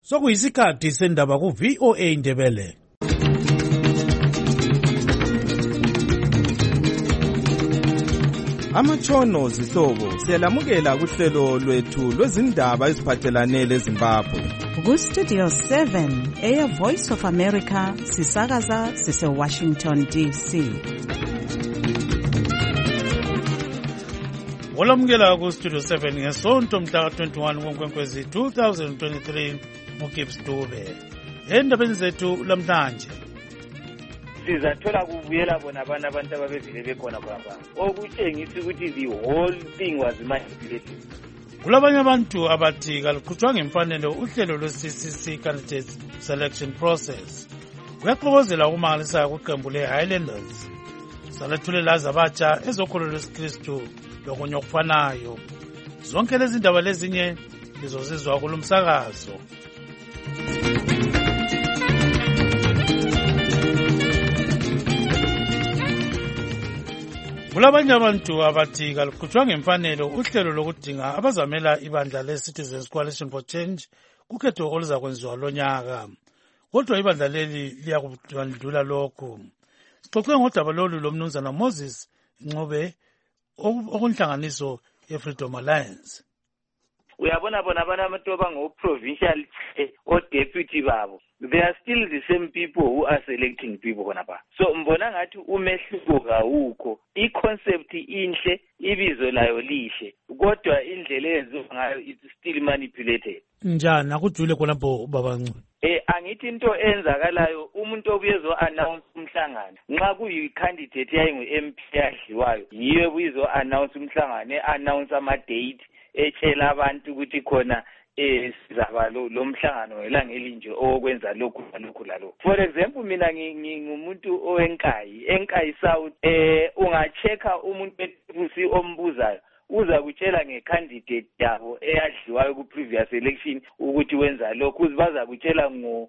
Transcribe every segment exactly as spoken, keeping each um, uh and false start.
Sokuyisikhathi sendaba ku V O A Ndebele. Amatshono zihlobo siyalamukela kuhlelo lwethu lwezindaba eziphathelane leZimbabwe. Ku Studio seven, Air Voice of America, sisakaza sise Washington D C. Olamukela ku Studio seven ngesonto mhla twenty-one kuNkwenkwezi two thousand twenty-three uGibbs Dube. Endabeni zethu lamhlanje sizathola kubuyela bona abantu abantu ababevile bekhona khona okutshengisa ukuthi the whole thing was manipulated. Kulabanye abantu abathi kaluqhutshwa ngemfanelo uhlelo lwe-C C C candidate selection process. Kuyaxokozela ukumangalisayo kwiqembu le-Highlanders. Salethulela abatsha ezokholo lwesikristu lokunye okufanayo. Zonke lezi ndaba lezinye lizozizwa kulo msakazo. Kulabanye abantu abathi kaluqhutshwa ngemfanelo uhlelo lokudinga abazamela ibandla le-Citizens Coalition for Change kukhetho oluzakwenziwa lonyaka. Kodwa ibandla leli liyakubandlula lokhu. Sixoxe ngodaba lolu lomnumzana Moses Ncube okunhlanganiso ye-Freedom Alliance. Uyabona bona abantu abango-provincial o-deputy babo, they are still the same people who are selecting people khona ba. So mbona ngathi umehluko kawukho. I-concept inhle, ibizo layo lihle, kodwa indlela eyenziwa ngayo it's still manipulated. Njani akujule khonapho baba Ncube? Eh angithi into enzakalayo umuntu obuyezo announce umhlangano nxa kuyi-candidate yayingu-M P yadliwayo yiyo ebuyezo announce umhlangano e-announce ama-date etshela abantu ukuthi khona eh sizaba lo mhlangano ngelanga elinje okwenza lokhu lokhu lalo. For example mina ngingumuntu owenkayi enkayi South eh ungachecka umuntu efusi ombuzayo uza kutshela ngecandidate yabo eyadliwayo ku previous election ukuthi wenza lokhu baza kutshela ngo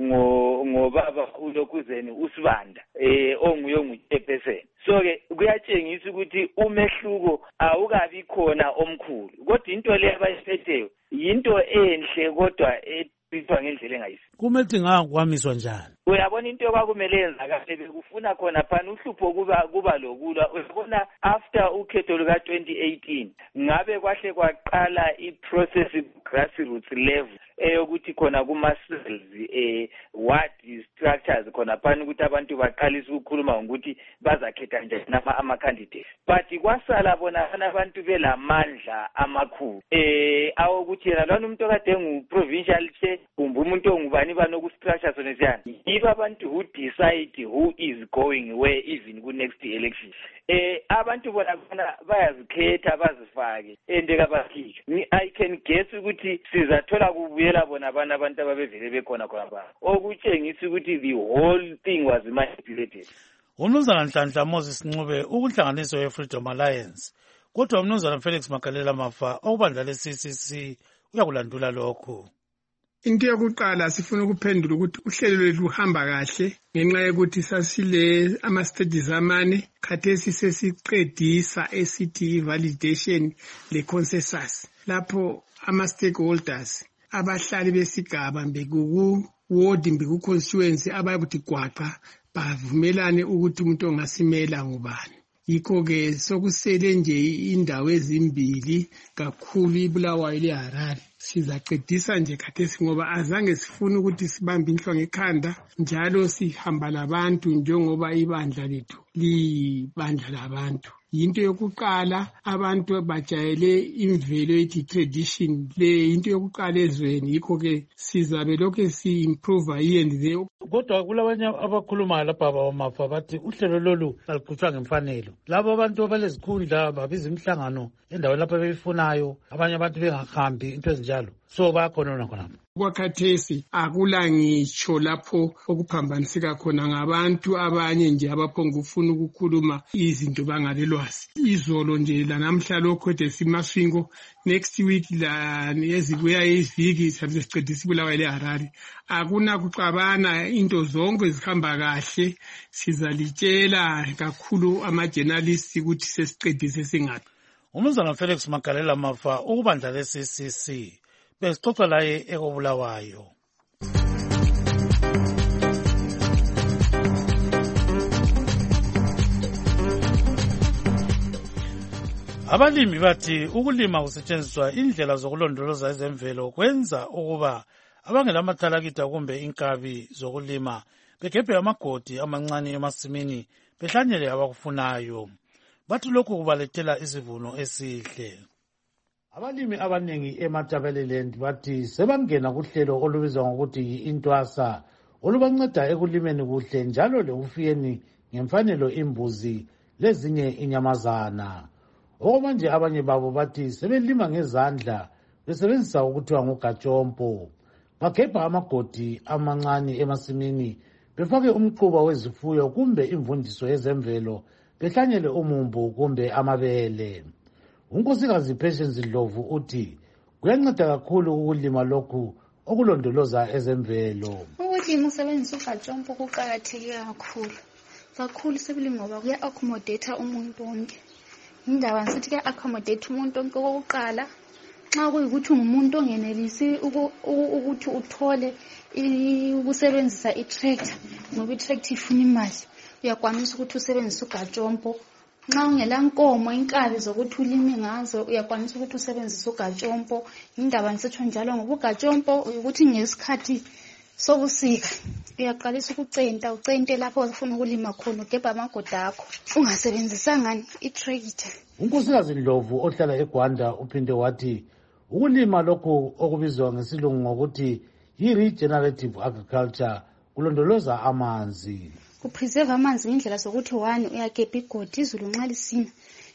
ngo ngobaba uLokuzeni uSibanda eh onguye nguchairperson. So ke kuyatshengisa ukuthi umehluko awukabi khona omkhulu kodwa into le abayiphetheyo yinto enhle kodwa ethithwa ngendlela engayisi. Kumethi ngakwamiswa njani? Uyabona into kwakumele yenzakale bekufuna khona phana uhlupho kuba kuba lokulwa. Uyabona after ukhetho luka twenty eighteen ngabe kwahle kwaqala iprocess grassroots level eyokuthi khona kuma cells eh what is structures khona phana ukuthi abantu baqalisa ukukhuluma ngokuthi bazakhetha nje nama ama candidates. But kwasala bona abantu belamandla amakhulu eh awokuthi yena lona umuntu okade ngu provincial chair kumbe umuntu ongubani banoku structure sona njani. Iba abantu who decide who is going where even ku next election. Eh abantu bona bona bayazikhetha bazifake endeka bakhishwa. I can guess ukuthi sizathola kubuyela bona abantu abantu ababevele bekhona khona ba. Okutshengisa ukuthi the whole thing was manipulated. Umnumzana Nhlanhla Moses Ncube ukunhlanganiso ye-Freedom Alliance. Kodwa umnumzana Felix Makalela Mafa okubandla le-C C C uyakulandula lokho. Into yokuqala sifuna ukuphendula ukuthi uhlelo lwethu luhamba kahle ngenxa yokuthi sasile ama stages amane khathesi sesiqedisa esithi validation le consensus lapho ama stakeholders abahlali besigaba mbekuku ward mbeku constituency abayakuthi gwaqa bavumelane ukuthi umuntu ongasimela ngubani. Yikho ke sokusele nje indawo ezimbili kakhulu iBulawayo leHarare sizaqedisa nje khathesi ngoba azange sifune ukuthi sibambe inhlwa ngekhanda njalo sihamba labantu njengoba ibandla lethu libandla labantu. Yinto yokuqala abantu bajayele imvelo ethi tradition le into yokuqala ezweni yikho ke sizabe lokho si improve iyenze. Kodwa kulabanye abakhuluma lapha bamafa bathi uhlelo lolu aluqhutshwa ngemfanelo. Labo abantu abalezikhundla babiza imihlangano endaweni lapho beyifunayo abanye abantu bengahambi into ezinjalo. So bayakhona khona. Kwakhathesi akula ngitsho lapho okuphambaniseka khona ngabantu abanye nje abaphonga ufuna ukukhuluma izinto bangalelwazi. Izolo nje lanamhla lokho desimaswingo next week la ezibuya iziviki sasiqedisa iBulawayo leHarare. Akuna kuxabana into zonke zihamba kahle sizalitshela kakhulu ama journalists ukuthi sesiqedise singathi. Umnumzana Felix Makalela Mafa ukubandla le-C C C besixoxa laye ekobulawayo. Abalimi bathi ukulima kusetshenziswa indlela zokulondoloza ezemvelo kwenza ukuba abangelamathalakita kumbe inkabi zokulima begebhe amagodi amancane emasimini behlanyele abakufunayo. Bathi lokhu kubalethela isivuno esihle. Abalimi abanengi eMatabeleland bathi sebangena kuhlelo olubizwa ngokuthi yi-Intwasa olubanceda ekulimeni kuhle njalo lekufuyeni ngemfanelo imbuzi lezinye inyamazana. Okwamanje abanye babo bathi sebelima ngezandla besebenzisa ukuthiwa ngugajompo. Bagebha amagodi amancane emasimini befake umquba wezifuyo kumbe imvundiso yezemvelo behlanyele umumbu kumbe amabele. Unkosikazi Patience Ndlovu uthi kuyanceda kakhulu ukulima lokhu okulondoloza ezemvelo. Ukulima usebenzisa ugajompo kuqakatheke kakhulu. Kakhulu sebelimi ngoba kuya accommodate umuntu wonke. Indaba nsithi ke accommodate umuntu wonke okokuqala. Xa kuyikuthi umuntu ongenelisi ukuthi uthole ukusebenzisa i-tractor ngoba i-tractor ifuna imali, uyakwanisa ukuthi usebenzise ugajompo. Nxa ungela nkomo inkabi zokuthi ulime ngazo uyakwanisa ukuthi usebenzise ugajompo. Indaba ngisitsho njalo ngoba ugajompo ukuthi ngesikhathi sobusika uyaqalisa ukucenta ucente lapho ufuna ukulima khona ugebha amagoda akho ungasebenzisanga i-tractor. Unkosikazi Ndlovu ohlala eGwanda uphinde wathi ukulima lokhu okubizwa ngesilungu ngokuthi yi-regenerative agriculture kulondoloza amanzi. Kupreserve amanzi ngendlela sokuthi one uyagebha igodi izulu nxa lisina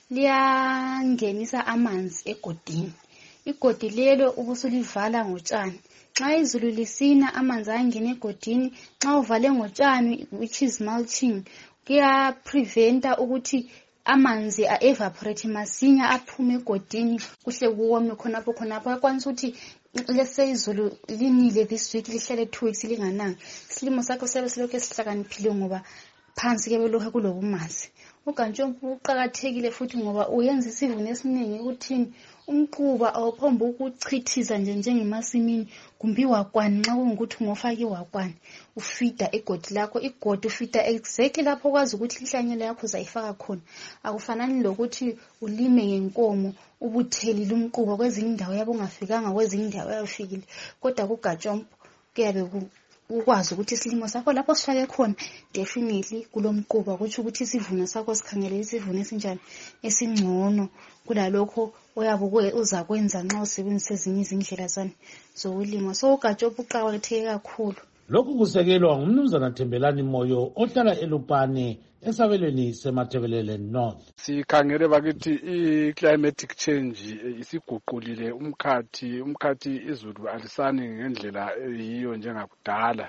liyangenisa amanzi egodini. Igodi lelo ubusulivala ngotshani. Nxa izulu lisina amanzi ayangena egodini, nxa uvale ngotshani which is mulching kuya preventa ukuthi amanzi a-evaporate masinya aphume egodini kuhle kuwome khonapho khonapho. Akwanisa ukuthi lese izulu linile this week lihlale two weeks lingananga, isilimo sakho siyabe silokhu esihlakaniphile ngoba phansi ke belokhu kulobumanzi. Ugajompo uqakathekile futhi ngoba uyenza isivuno esiningi ukuthini umquba awuphomba ukuchithiza nje njengemasimini kumbe wakwani. Nxa kungukuthi ngofake wakwani ufida egodi lakho, igodi ufida exactly lapho kwazi ukuthi lihlanyelo yakho uzayifaka khona. Akufanani lokuthi ulime ngenkomo ubutheli lumquba kwezinye indawo yabo ungafikanga kwezinye indawo yafikile. Kodwa kugajompo kuyabe ukwazi ukuthi isilimo sakho lapho sifake khona definitely kulomquba kuthi ukuthi isivuno sakho sikhangele isivuno esinjani esingcono kulalokho oyabe uzakwenza nxa usebenzisa ezinye izindlela zani zokulima. So ugajompo uqakatheke kakhulu. Lokhu kusekelwa ngumnumzana Thembelani Moyo ohlala eLupane esabelweni seMatabeleland North. Sikhangele bakithi i-climatic change isiguqulile umkhathi umkhathi izulu alisani ngendlela eyiyo njengakudala.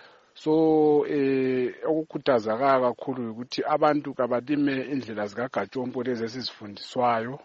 So eh okukhuthaza kakhulu ukuthi abantu kabalime indlela zikagajompo lezi esizifundiswayo.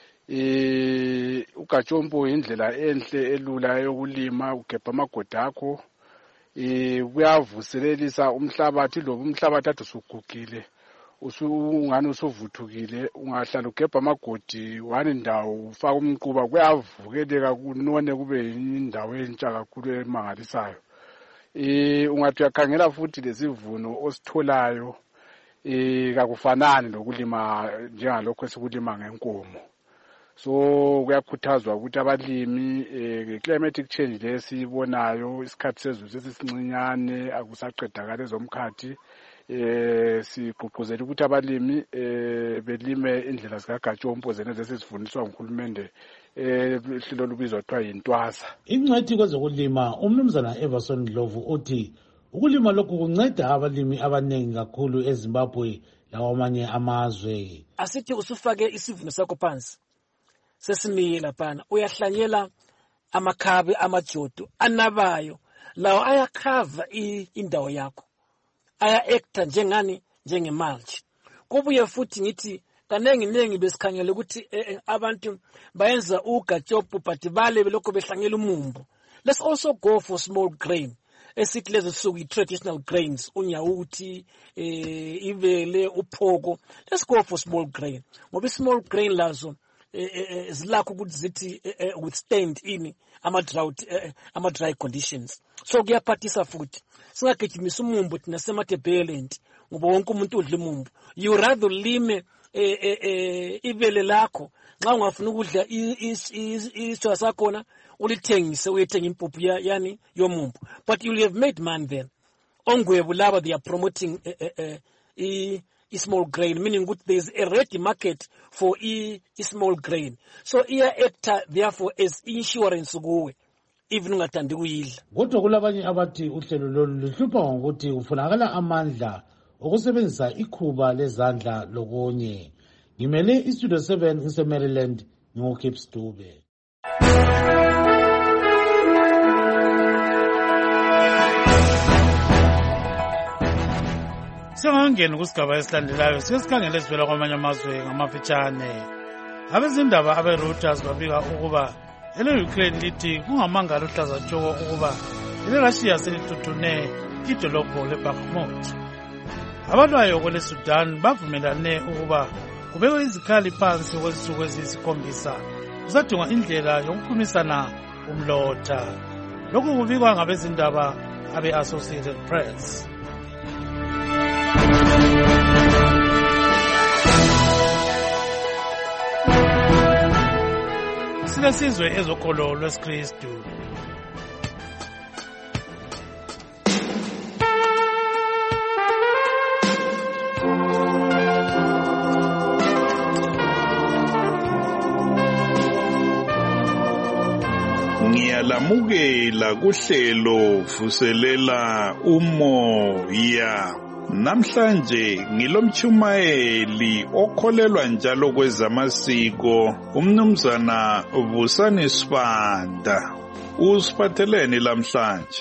Eh ugajompo indlela enhle elula yokulima, ugebha amagoda akho eh kuyavuselelisa umhlabathi loba umhlabathi athi usugugile usungani usuvuthukile ungahlala ugebha amagodi wani ndawo ufaka umquba kuyavukeleka kunone kube indawo entsha kakhulu emangalisayo. Eh ungathi uyakhangela futhi lesivuno ositholayo eh kakufanani lokulima njengalokho esikulima ngenkomo. So kuyakhuthazwa ukuthi abalimi eh climatic change lesibonayo isikhathi sezulu sesisincinyane akusaqedakala ezomkhathi eh sigqugquzela ukuthi abalimi eh belime indlela zikagajompo zena zesizifundiswa nguhulumende eh hlelo lubizwa kuthiwa yintwasa. Ingcwethi kwezokulima umnumzana Everson Ndlovu uthi ukulima lokhu kunceda abalimi abanengi kakhulu eZimbabwe lawamanye amazwe. Asithi usufake isivuno sakho phansi sesimile laphana uyahlanyela amakhabe amajodo anabayo lawo ayakhava indawo yakho aya actor njengani njengemulch. Kubuye futhi ngithi kanengi nengi besikhangela ukuthi abantu bayenza ugajompo but bale belokho behlanyela umumbu. Let's also go for small grain esithi lezo suku traditional grains unyawuthi eh ibele uphoko. Let's go for small grain ngoba small grain lazo zilakho ukuthi zithi withstand ini ama drought ama dry conditions. So kuyaphathisa futhi singagijimisa umumbu thina seMatabeleland ngoba wonke umuntu udla umumbu. You rather lime eh eh ibele lakho nxa ungafuna ukudla isitshwa sakhona ulithengise uyethenga impuphu yani yomumbu, but you will have made money then. Ongwebu laba they are promoting a small grain, meaning that there is a ready market for a small grain. So iya actor therefore as insurance kuwe even ungathandi kuyidla. Kodwa kulabanye abathi uhlelo lolu luhlupha ngokuthi kufunakala amandla okusebenzisa ikhuba lezandla lokunye. Ngimele istudio seven ngise Maryland ngoKips Dube. Singangena kusigaba esilandelayo sesikhangele sivela kwamanye amazwe ngamafitshane. Abezindaba abe-Reuters babika ukuba ele-Ukraine lithi kungamangala uhlaza tshoko ukuba ele-Russia selituthune idolobho le-Bakhmut. Abalwayo kwele-Sudan bavumelane ukuba kubekwe izikhali phansi kwezinsuku eziyisikhombisa kusadingwa indlela yokuphumisana umlotha. Lokhu kubikwa ngabezindaba abe-Associated Press. Silesizwe ezokholo lwesikristu. Ngiyalamukela kuhlelo vuselela umoya. Namhlanje ngilomchumayeli okholelwa njalo kwezamasiko umnumzana Vusani Sibanda. Usiphatheleni lamhlanje?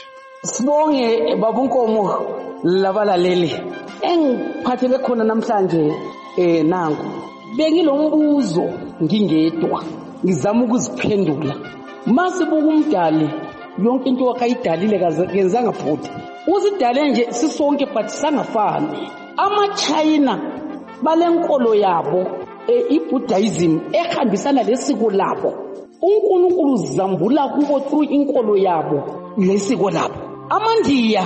Sibonge babunkomo labalaleli. Engiphathele khona namhlanje eh nangu. Bengilombuzo ngingedwa. Ngizama ukuziphendula. Masibuka umdali yonke into wakayidalile kazenzanga futhi. Uzidale nje sisonke but sangafani. Ama-China balenkolo yabo i-Buddhism ehambisana lesiko labo. uNkulunkulu uzambula kubo through inkolo yabo lesiko labo. AmaNdiya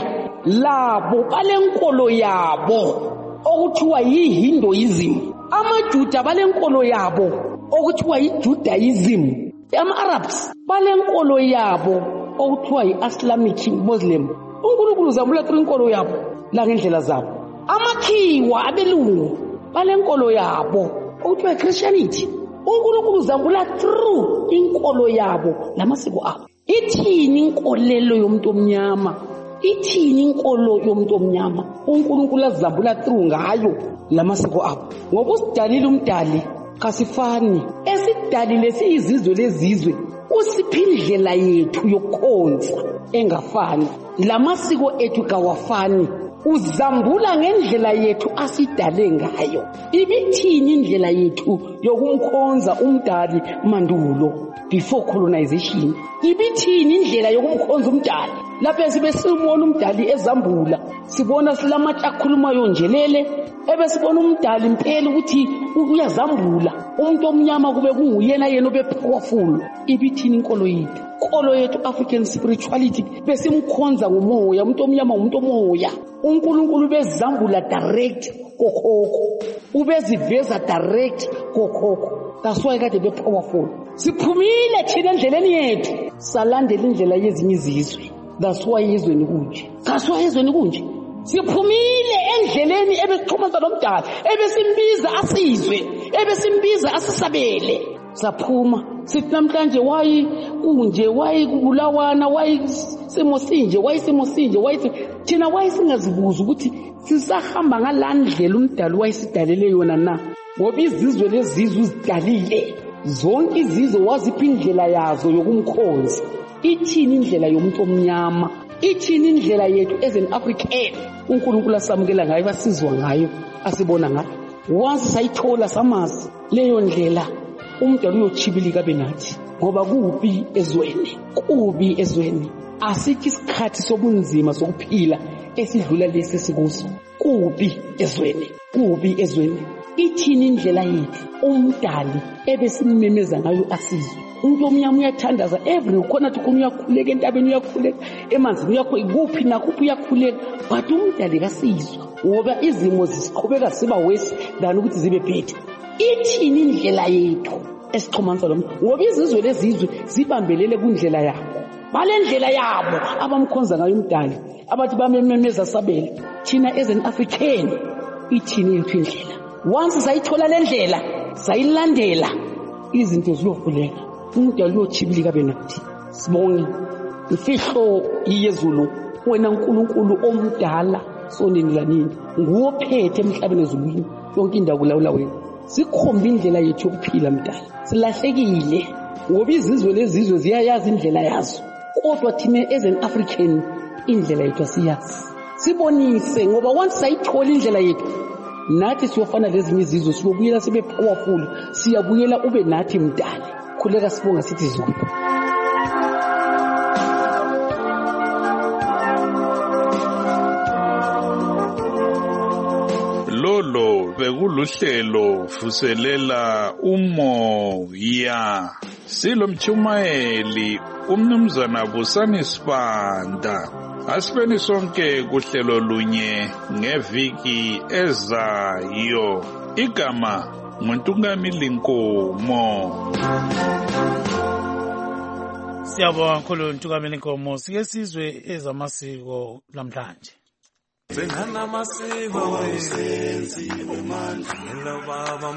labo balenkolo yabo okuthiwa yi-Hinduism. AmaJuda balenkolo yabo okuthiwa yi-Judaism. Ama-Arabs balenkolo yabo okuthiwa yi-Islamic Muslim. uNkulunkulu uzambula through inkolo yabo la ngendlela zabo. Amakhiwa abelungu balenkolo yabo okuthiwa yi-Christianity. uNkulunkulu uzambula through inkolo yabo lamasiko abo. Ithini inkolelo yomuntu omnyama? Ithini inkolo yomuntu omnyama? uNkulunkulu azambula through ngayo lamasiko abo. Ngoba usidalile umdali kasifani. Esidalile siyizizwe lezizwe. Usiphi indlela yethu yokukhonza engafani. Lamasiko ethu kawafani. Uzambula ngendlela yethu asidale ngayo. Ibithini indlela yethu yokumkhonza umdali mandulo before colonization? Ibithini indlela yokumkhonza umdali? Lapho sibe simona umdali ezambula, sibona silamatsha akhulumayo njelele, ebe sibona umdali impela ukuthi uyazambula. Umuntu omnyama kube kunguyena yena obe powerful. Ibithini inkolo yethu? Inkolo yethu African spirituality besimkhonza ngomoya, umuntu omnyama umuntu omoya. uNkulunkulu bezambula direct kokhokho, ubeziveza direct kokhokho. That's why kade be powerful. Siphumile thina endleleni yethu salandela indlela yezinye izizwe. That's why izweni kunje. That's why izweni kunje. Siphumile endleleni ebesixhumanisa nomdali, ebesimbiza asizwe, ebesimbiza asisabele. Saphuma sithi namhlanje wayi kunje, wayi kubulawana, wayi simo sinje, wayi simo sinje, wayi thina wayi singazibuza ukuthi sisahamba ngalandlela umdali wayisidalele yona na. Ngoba izizwe lezizwe uzidalile zonke izizwe wazipha indlela yazo yokumkhonza. Ithini indlela yomuntu omnyama? Ithini indlela yethu as an African? uNkulunkulu asamukela ngayo, basizwa ngayo, asibona ngayo. Once sayithola samazi leyo ndlela umdali uyochibilika benathi. Ngoba kubi ezweni, kubi ezweni. Asithi isikhathi sobunzima sokuphila esidlula lesi sikuso. Kubi ezweni, kubi ezweni. Ithini indlela yethu umdali ebesimemeza ngayo asizwe? Umuntu omnyama uyathandaza every khona ukuthi uyakhuleka entabeni, uyakhuleka emanzini, uyakhuleka kuphi nakuphi uyakhuleka, but umdali kasizwa. Ngoba izimo zisiqhubeka siba worse than ukuthi zibe better. ithini indlela yethu esixhumanisa lo ngoba izizwe lezizwe zibambelele kundlela yabo balendlela yabo abamkhonza ngayo umdali abathi bamemeza sabele thina as an African ithini yethu indlela once sayithola lendlela sayilandela izinto ziyovuleka umdali uyochibilika benathi sibonge imfihlo iyezulu wena uNkulunkulu omdala sonini lanini nguwophethe emhlabeni ezulwini yonke indawo kulawula wena sikhomba indlela yethu yokuphila mdala silahlekile ngoba izizwe lezizwe ziyayazi indlela yazo kodwa thina as an African indlela yethu asiyazi sibonise ngoba once sayithola indlela yethu nathi siyofana lezinye izizwe siyobuyela sibe powerful siyabuyela ube nathi mdala khuleka sibonga sithi Zulu. Lolo bekuluhlelo vuselela umoya silomchumayeli umnumzana Busani Sibanda asibeni sonke kuhlelo lunye ngeviki ezayo igama nguNtungamili Nkomo. Siyabonga kakhulu Ntungamili Nkomo. Sike sizwe ezamasiko namhlanje. Sengana masiko wesenzi wemandla lobaba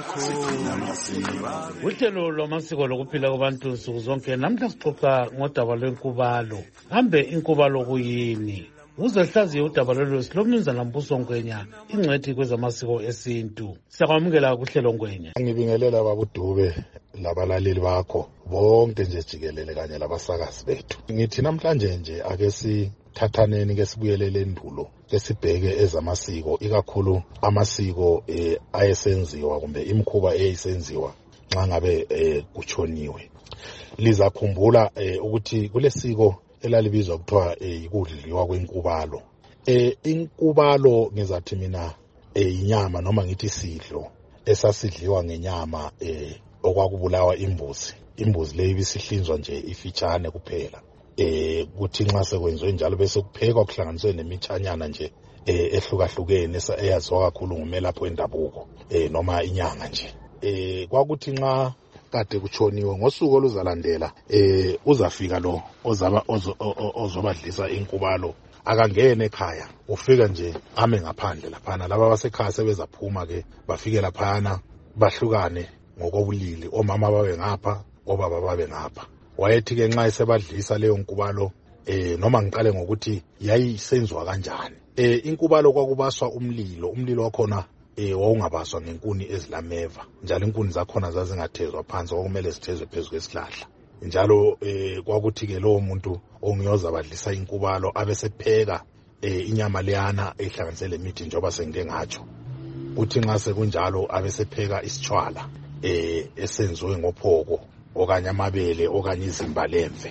mkhulu. Uhlelo lwamasiko lokuphila kwabantu nsuku zonke namhla sixoxa ngodaba lwenkubalo. Kambe inkubalo kuyini? Uzehlaziye udaba lolu silomnumzana Mbuso Ngwenya ingcwethi kwezamasiko esintu. Siyakwamukela kuhlelo Ngwenya. Ngibingelela babudube labalaleli bakho bonke nje jikelele kanye labasakazi bethu. Ngithi namhlanje nje ake si thathaneni ke sibuyelele endulo ke sibheke ezamasiko ikakhulu amasiko eh, ayesenziwa kumbe imkhuba eyayisenziwa nxa ngabe eh, kuchoniwe. Lizakhumbula eh, ukuthi kulesiko elalibizwa kuthiwa ikudliwa kwenkubalo. Eh inkubalo ngizathi mina eh inyama noma ngithi sidlo esasidliwa ngenyama eh okwakubulawa imbuzi. Imbuzi leyo ibisihlinzwa nje ifitshane kuphela. Eh kuthi nxa sekwenziwe njalo bese kuphekwa kuhlanganiswe nemichanyana nje eh ehlukahlukene eyaziwa kakhulu ngumelapho wendabuko eh noma inyanga nje. Eh kwakuthi nxa kade kuchoniwe ngosuku oluzalandela eh uzafika lo ozaba ozobadlisa inkubalo akangene ekhaya ufika nje ame ngaphandle laphana laba basekhaya sebezaphuma ke bafike laphana bahlukane ngokobulili omama babe ngapha obaba babe ngapha. Wayethi ke nxa esebadlisa leyo nkubalo eh noma ngiqale ngokuthi yayisenziwa kanjani. Eh inkubalo kwakubaswa umlilo umlilo wakhona eh wawungabaswa ngenkuni ezilameva njalo inkuni zakhona zazingathezwa phansi okumele sithezwe phezulu kwesihlahla njalo eh kwakuthi ke lo muntu ongiyoza badlisa inkubalo abesepheka eh inyama leyana ehlanganisele mithi njoba sengike ngatsho uthi nxa sekunjalo abesepheka isitshwala eh esenziwe ngophoko okanye amabele okanye izimba lemve.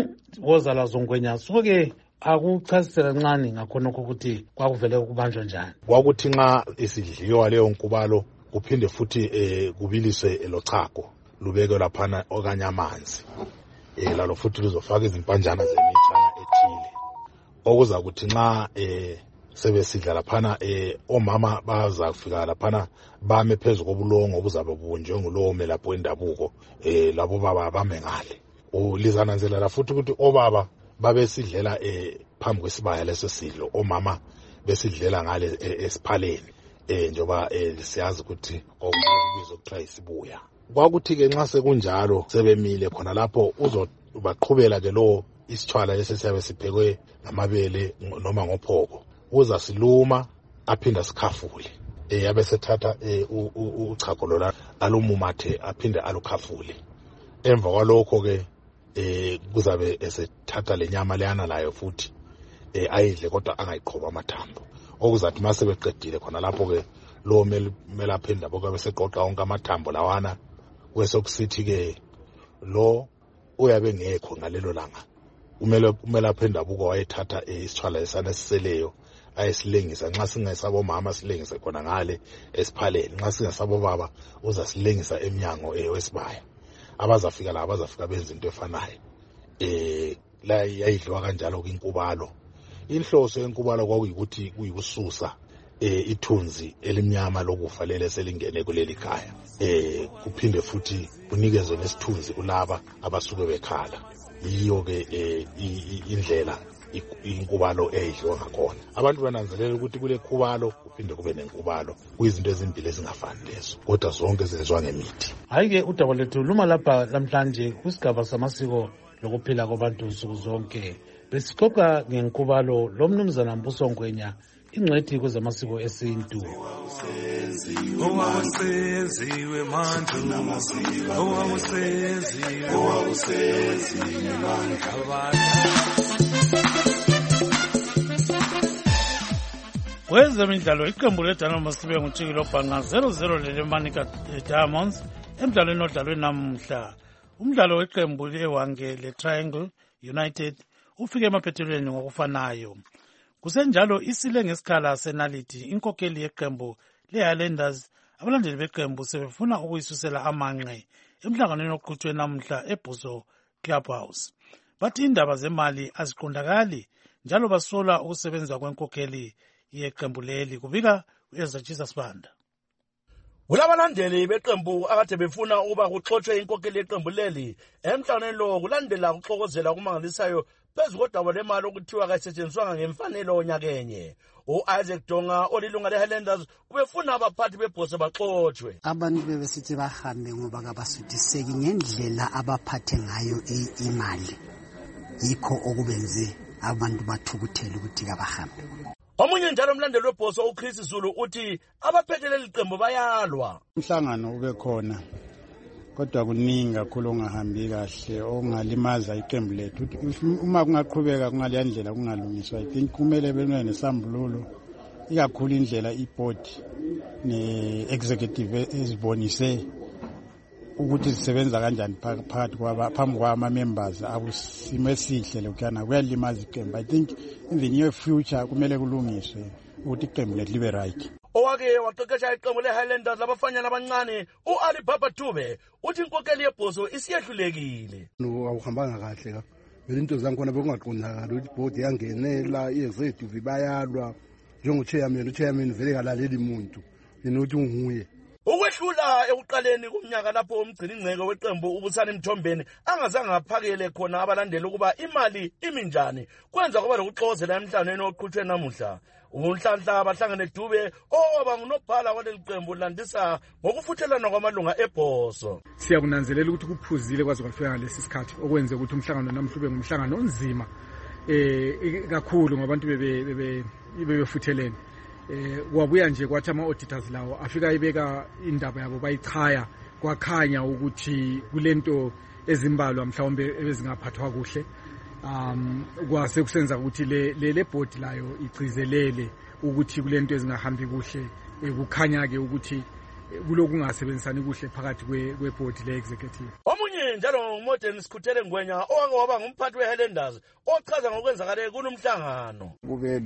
Woza lazo Ngwenya soke akuchasisela kancane ngakhonokho ukuthi kwakuvele kubanjwa njani. Kwakuthi nxa isidliwa leyo nkubalo kuphinde futhi eh kubiliswe lochago lubekwe laphana okanye amanzi. Eh lalo futhi luzofaka izimpanjana zemichana ethile. Okuza kuthi nxa eh sebesidla laphana eh omama baza kufika laphana bame phezulu kobulongo obuzabe bunjwe ngulowo melapho wendabuko eh labo baba bame ngale. Ulizananzelela futhi ukuthi obaba babesidlela eh phambi kwesibaya leso sidlo omama besidlela ngale esiphaleni eh njoba eh siyazi ukuthi okubizwa kuthiwa isibuya. Kwakuthi ke nxa sekunjalo sebemile khona lapho uzobaqhubela ke lo isitshwala lesesiyabe siphekwe ngamabele noma ngophoko uza siluma aphinda sikhafule eh yabe sethatha uchago lola alumumathe aphinde alukhafule. Emva kwalokho ke eh kuzabe esethatha lenyama leyana layo futhi eh ayidle kodwa angayiqhoba amathambo okuzathi mase beqedile khona lapho ke lo melapha indabo bese qoqa onke amathambo lawana kwesokusithi ke lo uyabe ngekho ngalelo langa umele umelapha indabo wayethatha isithwala esana siseleyo ayisilengisa nxa singesabo mama silengise khona ngale esiphaleni nxa singesabo baba uza silengisa eminyango ewesibaya abazafika la abazafika benza into efanayo eh la yayidliwa kanjalo kwinkubalo. Inhloso yenkubalo kwakuyikuthi kuyikususa eh ithunzi elimnyama lokufa lele selingene kuleli khaya. Eh kuphinde futhi kunikezwe nesithunzi kulaba abasuke bekhala. Yiyo ke indlela inkubalo eyidliwa ngakhona. Abantu bananzelela ukuthi kule khubalo kuphinde kube nenkubalo. Kuyizinto ezimbili ezingafani lezo, kodwa zonke zenziwa ngemithi. Hayi ke udaba lethu luma lapha namhlanje kusigaba samasiko lokuphila kwabantu nsuku zonke. Besixoxa ngenkubalo lomnumzana Mbuso Ngwenya, ingcwethi kwezamasiko esintu. Owawusenziwe manje owawusenziwe owawusenziwe manje. Kwezemidlalo iqembu leDynamo Masibe nguTshikilo Bhanga zero zero leleManika Diamonds emdlalweni odlalwe namuhla. Umdlalo weqembu leWange leTriangle United ufike emaphethelweni ngokufanayo. Kusenjalo isile ngesikhala senaliti inkokheli yeqembu leHighlanders abalandeli beqembu sebefuna ukuyisusela amanqe emhlanganweni oqhutshwe namuhla eBhuso Clubhouse. Bathi indaba zemali aziqondakali njalo basola ukusebenza kwenkokheli yeqembu leli. Kubika uYezachisa Sibanda. Ulabalandeli beqembu akade befuna ukuba kuxoxwe inkokheli yeqembu leli emhlanganweni lo kulandela ukuxokozela kumangalisayo phezu kodaba lemali okuthiwa kayisetshenziswanga ngemfanelo onyakenye. U-Isaac Donga olilunga leHighlanders ubefuna abaphathi bebhoso baxoxwe. Abantu bebesithi bahambe ngoba kabasudiseki ngendlela abaphathe ngayo imali. Yikho okubenze abantu bathukuthele ukuthi kabahambe. Omunye njalo umlandeli webhoso uChris Zulu uthi abaphethe leli qembu bayalwa. Umhlangano ube khona kodwa kuningi kakhulu ongahambi kahle ongalimaza iqembu lethu. Uma kungaqhubeka kungale ndlela kungalungiswa, I think kumele benwe nesambululo ikakhulu indlela iboard ne-executive ezibonise ukuthi sisebenza kanjani phakathi phambi kwama members akusimo esihle lokuyana kuyalimaza iqembu. I think in the near future kumele kulungiswe ukuthi iqembu lethu libe right. Owake waqeqesha iqembu leHighlanders labafanyana abancane uAli Baba Dube uthi inkokheli yebhoso isiyehlulekile. Awuhambanga kahle ka. Into zankhona bekungaqondakala ukuthi board yangenela iexecutive bayalwa njengo chairman uchairman vele kalaleli umuntu inothi unguye. Ukwehlula ekuqaleni kumnyaka lapho umgcini ingceke weqembu uBusani Mthombeni angazange aphakele khona abalandeli ukuba imali iminjani kwenza kuba lokuxozela emhlanganweni oqhutshwe namuhla. Unhlanhla abahlangene Dube oba ngunobhala waleli qembu landisa ngokufuthelana kwamalunga ebhoso. Siyakunanzelela ukuthi kuphuzile kwaze kwafika ngalesi sikhathi okwenze ukuthi umhlangano namhlanje ngumhlangano onzima eh kakhulu ngabantu bebe bebe bebefuthelene. Eh kwabuya nje kwathi ama auditors lawo afika ibeka indaba yabo bayichaya kwakhanya ukuthi kulento ezimbalwa mhlawumbe ezingaphathwa kuhle. Um kwase kusenza ukuthi le le board layo igcizelele ukuthi kulento ezingahambi kuhle ekukhanya ke ukuthi kulokungasebenzisani kuhle phakathi kwe board le executive. Omunye njalo Modern Skhuthele Ngwenya owake waba ngumphathi weHighlanders ochaza ngokwenzakale kulomhlangano. Kube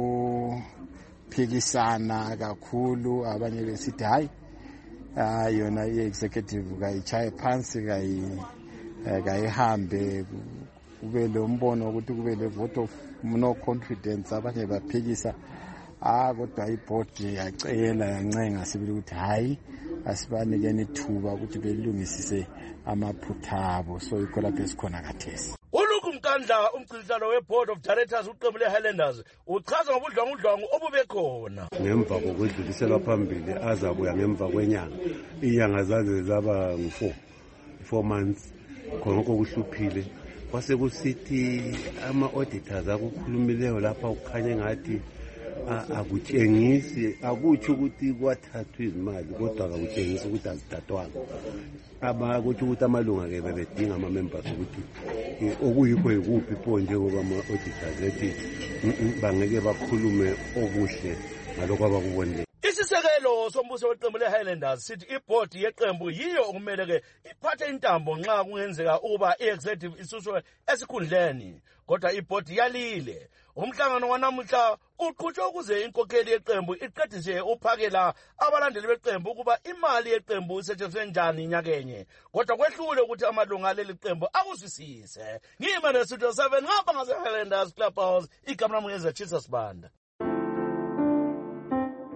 lokuphikisana kakhulu abanye besithi hayi yona iexecutive kayichaye phansi kayi kayihambe kube lo mbono ukuthi kube le vote of no confidence abanye baphikisa ah kodwa iboard yacela yancenga sibili ukuthi hayi asibanikeni ithuba ukuthi belungisise amaphutha abo so ikhola besikhona kathesi. Uluku Mkandla umgcilizano weboard of directors uqembu leHighlanders uchaza ngobudlwangudlwangu obubekhona ngemva kokudluliselwa phambili azabuya ngemva kwenyanga inyanga zaze zaba ngu4 four months khona kokuhluphile kwase kusithi ama auditors akukhulumileyo lapha ukukhanya ngathi akutshengisi akutsho ukuthi kwathathwa izimali kodwa akutshengisi ukuthi azithathwanga abakuthi ukuthi amalunga ke bebedinga ama members ukuthi okuyikho ikuphi pho njengoba ama auditors ethi bangeke bakhulume okuhle ngalokho abakubonile. Isisekelo sombuso weqembu leHighlanders sithi iboard yeqembu yiyo okumele ke iphathe intambo nxa kungenzeka ukuba iexecutive isuswe esikhundleni kodwa iboard yalile. Umhlangano wanamuhla uqhutshwa ukuze inkokheli yeqembu iqedise uphakela abalandeli beqembu ukuba imali yeqembu isetshenziswe njani nyakenye kodwa kwehlule ukuthi amalunga leli qembu akuzwisise. Ngimane Studio seven ngapha ngase Highlanders Clubhouse igama lami ngeZachisa Sibanda.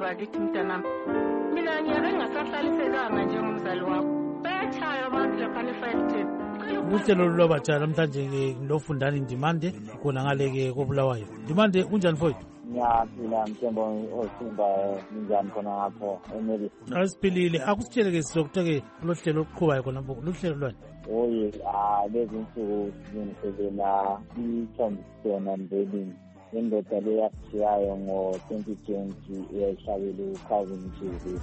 wakithi mntanami, mina ngiyake ngingasahlalisekanga njengomzali wakho. Bayatshaya abantu laphana e-Fireton. Uhlelo lwabatsha namhlanje lofundani Ndimande khona ngale-ke koBulawayo. Ndimande kunjani mfowethu? Ngiyaphila Mthembu oSimba, njani khona ngapho eMelisa? Asiphilile. Akusitshele-ke sizokutha-ke lo hlelo oluqhubayo khona mfo. Luhlelo lwani? Oye, ah lezi nsuku silungiselela i-tombstone unveiling. Indoda le yashiyayo ngo-twenty twenty eyayishabela uCalvin Mthize.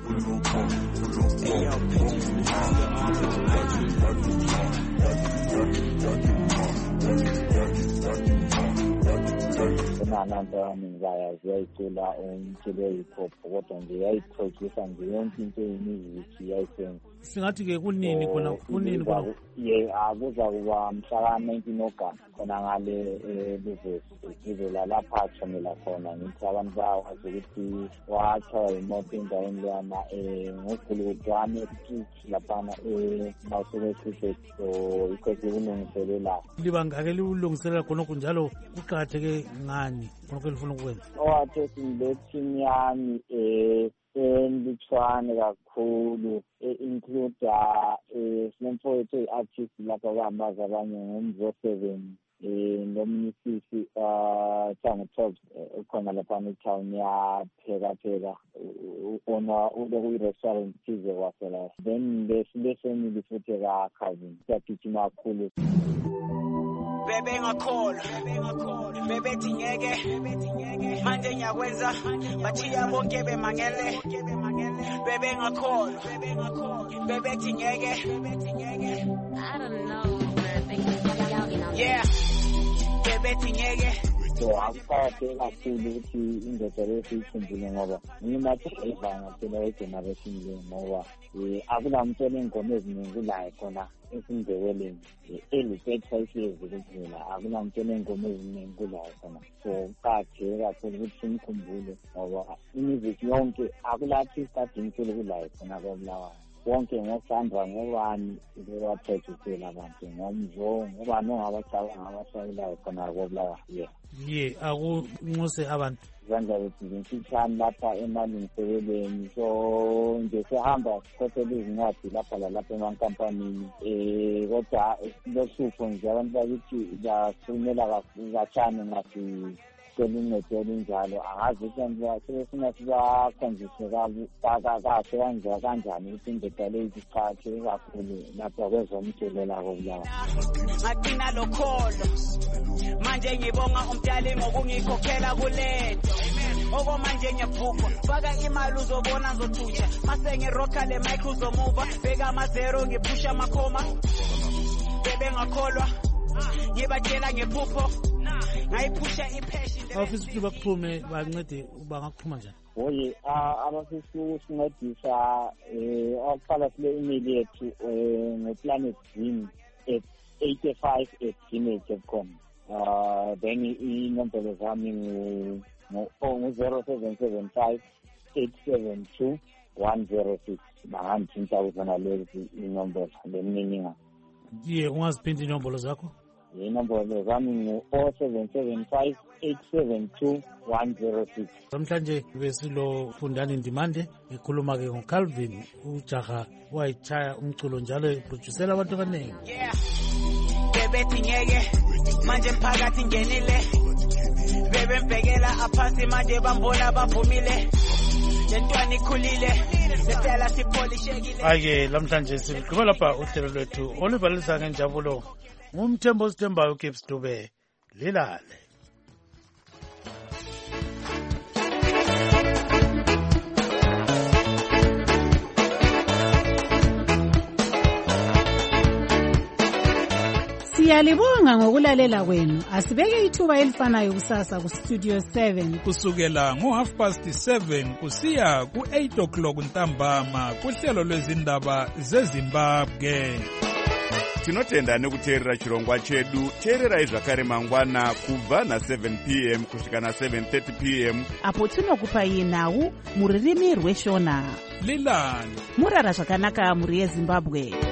Nanto amingi bayazi yayicula umculo we-hip hop kodwa nje yayiproducer nje yonke into yemusic yayisenza. Singathi-ke kunini khona kunini khona? Ye, akuza kuba mhla ka-nineteen August khona ngale Luvezi lapha atshonela khona. Ngithi abantu bayawazi ukuthi watshaywa yimoto endaweni leyana ngogulukudu wami e-street laphana emawusuke cricket. So ikhosi kulungiselela. Libangake liwulungiselela khonokho njalo kuqakatheke ngani khonokho elifuna ukwenza? Owathi singile team yami um elithwane kakhulu e-includa sinemfowethu i-artist lapha abahamazi abanye ngomzo seven um nomunye usisi Tango Tops ukhona laphana etown yaphekapheka ona ube kuyi-restaurant thize wasela. Then lesifamily futhi ka-cousin siyagijima kakhulu. Bebe ngakholwa, bebethi ngeke, manje ngiyakwenza, bathiya bonke bemangele. Bebe ngakholwa, bebethi ngeke. I don't know, yeah, bebethi ngeke. So akuqakatheke kakhulu ukuthi indoda le siyikhumbule ngoba ngimathi ayivanga phela egeneration le ngoba um akulamuntu oney'ngoma eziningi kulayo khona esindebeleni eli-thirty-five years kuphela akulamuntu oney'ngoma eziningi kulayo khona. So kuqakatheke kakhulu ukuthi simkhumbule ngoba imizic yonke akula-artist adingisele kulayo khona koBulawayo. Wonke ngosandra ngobani bewaphethusela abantu ngomzo ngobani ongabacabanga abashayelayo khona koBulawayo. Yeah. Ye akunxuse abantu zandla zethu zimfitshane lapha emalungiseleleni. So nje sihamba sikhokhela izincwadi lapha lalapha emankampanini um kodwa lohlupho nje abantu bakithi basukumela kancane ngasi uncedo olunjalo. Angazi ukuthi sebefuna sibakhonjiswe kahle kanjani kanjani ukuthi indoda le iziqhathe kakhulu lapha kwezomculo la koBulawayo. Ngathina lokholo manje ngibonga umdali ngokungikhokhela kulento. Okomanje ngiyabhukwa faka imali uzobona ngizothutsha mase ngiroka le mic uzomuva beka amazero ngiphusha amakhoma. Bebe ngakholwa ngibatshela ngephupho ngayiphusha iphesha. Abafisa ukuthi bakuxhume bancede bangakuxhuma njani? Oye, abafisa ukusincedisa um okuqala sile email yethu ngo-planet dream at eighty-five at gmail dot com. Uh, then inombolo zami ngu-zero seven seven five eight seven two one zero six. Bangangithinta kuzona lezi inombolo lemininingwane. Ye, ungaziphinda inombolo zakho? Inombolo zami ngu-zero seven seven five eight seven two one zero six. Namhlanje besilo Fundani Ndimande ekhuluma-ke ngoCalvin ujaha wayitshaya umculo njalo eproducela abantu abaningi. Yeah. Bebethi ngeke manje mphakathi ngenile bebe mbhekela aphansi manje bambona bavumile lentwana ikhulile letela sipolishekile. Ake namhlanje siqhubeka lapha uhlelo lwethu oluvalisa ngenjabulo ngumthembo osithembayo uCape Dube lilale. Siyalibonga ngokulalela kwenu. Asibeke ithuba elifanayo kusasa ku Studio seven kusukela ngo half past seven kusiya ku eight o'clock ntambama kuhlelo lwezindaba zeZimbabwe. Tinotenda nekuteerera chirongwa chedu. Teererai zvakare mangwana kubva na seven p m kusvika na seven thirty p m apo tinokupai nhau muririmi rweshona. Lilani murara zvakanaka muri yeZimbabwe.